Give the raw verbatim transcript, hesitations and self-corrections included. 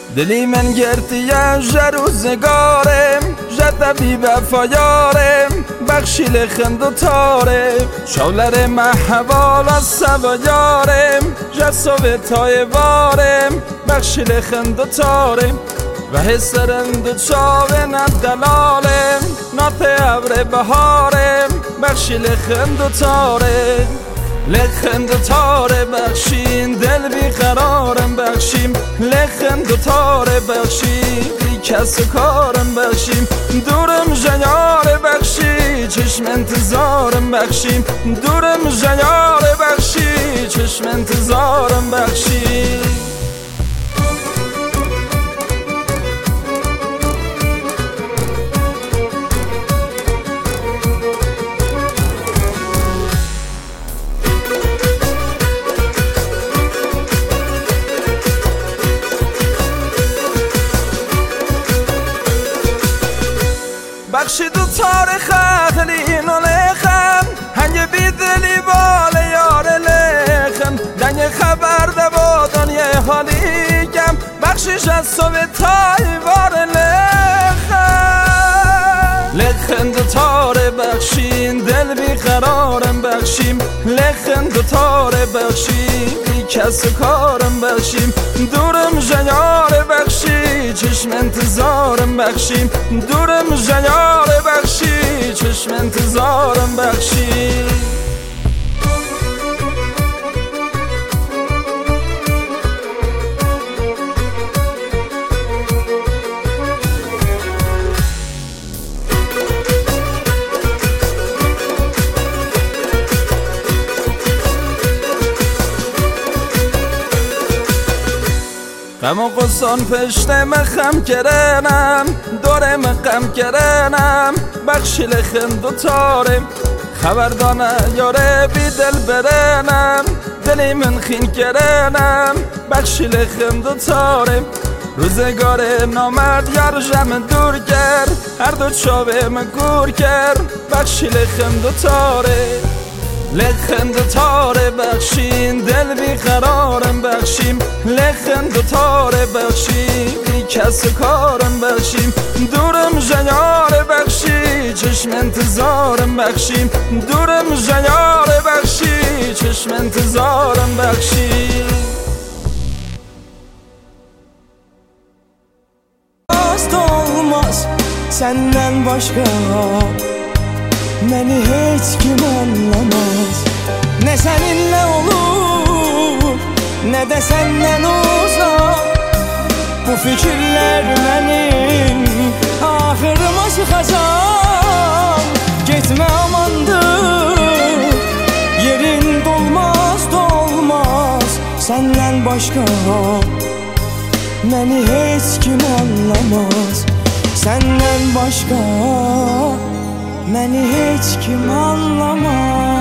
دلی من گردیه جه روزگارم، جه طبیب وفایارم، بخشی لخند و تارم، شولر محوال از سوایارم، جه صوبتای وارم، بخشی لخند و تارم، و حسرند و چاوه ندلالم، نات عبر بهارم، بخشی لخند و تارم. لخند و تاره بخشین دل بیقرارم بخشیم، لخند و تاره بخشیم بی کس و کارم بخشیم، دورم جیاره بخشی چشم انتظارم بخشیم، دورم جیاره بخشی چشم انتظارم بخشیم. بخشی دو تاریخ خلین و لخم، هنگ بی دلی بال یار لخم، دنگ خبر ده با دنیا حالی کم، بخشیش از صوبتای وار لخم. لخند و تاره بخشین دل بیقرارم بخشیم، لخند و تاره بخشیم بی کس و کارم بخشیم، دورم جیاره بخشی چشم انتظارم بخشیم، دورم جیاره بخشی چشم انتظارم بخشیم. غم و غصان پشتم خم کرنم، دورم غم کرنم، بخشی لخند و تارم، خبردانه یاره بی دل برنم، دلی من خین کرنم، بخشی لخند و تارم، روزگار نامرد یار جمع دور کرد، هر دو چاوه مگور کرد، بخشی لخند و تارم. لخند و تاره بخشین دل بیقرارم بخشیم، لخند و تاره بخشیم بی کس و کارم بخشیم، دورم جیاره بخشی چشم انتظارم بخشیم، دورم جیاره بخشی چشم انتظارم بخشیم. Olmaz senden başka, beni hiç kim anlamaz. Ne seninle olur ne de senden uzak, bu fikirler benim ahırıma çıkacak. Gitme amandır, yerin dolmaz dolmaz senden başka, beni hiç kim anlamaz. Senden başka beni hiç kim anlamaz.